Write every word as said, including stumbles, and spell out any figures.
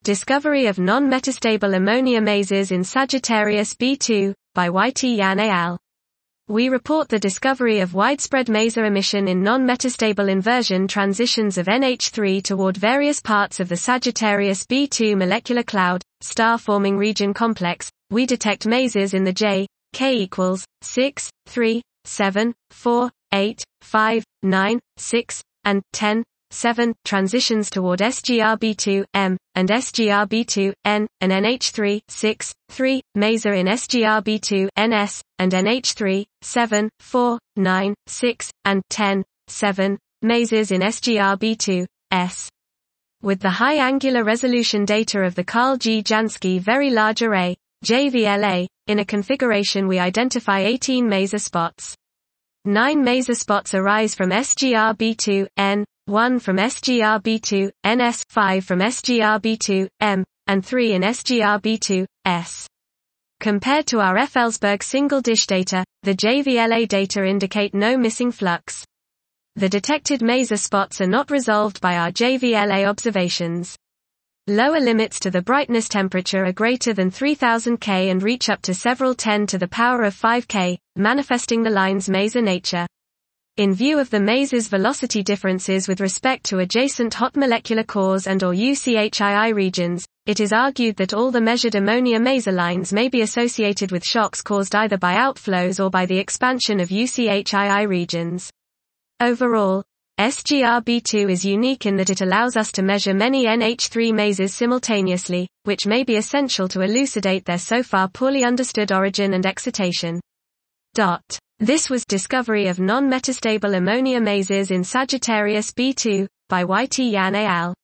Discovery of non-metastable ammonia masers in Sagittarius B two, by Y T Yan et al. We report the discovery of widespread maser emission in non-metastable inversion transitions of N H three toward various parts of the Sagittarius B two molecular cloud, star-forming region complex. We detect masers in the J, K equals six, three, seven, four, eight, five, nine, six, and ten, seven transitions toward S G R B two, M, and S G R B two, N, and N H three, six, three, maser in S G R B two, N S, and N H three, seven, four, nine, six, and ten, seven, masers in S G R B two, S. With the high angular resolution data of the Carl G. Jansky Very Large Array, J V L A, in a configuration we identify eighteen maser spots. nine maser spots arise from S G R B two, N, one from S G R B two, N S, five from S G R B two, M, and three in S G R B two, S. Compared to our Effelsberg single dish data, the J V L A data indicate no missing flux. The detected maser spots are not resolved by our J V L A observations. Lower limits to the brightness temperature are greater than three thousand K and reach up to several ten to the power of five K, manifesting the line's maser nature. In view of the maser's velocity differences with respect to adjacent hot molecular cores and or U C H I I regions, it is argued that all the measured ammonia maser lines may be associated with shocks caused either by outflows or by the expansion of U C H I I regions. Overall, S G R B two is unique in that it allows us to measure many N H three masers simultaneously, which may be essential to elucidate their so far poorly understood origin and excitation. Dot. This was Discovery of Non-Metastable Ammonia Masers in Sagittarius B two, by Y T Yan et al.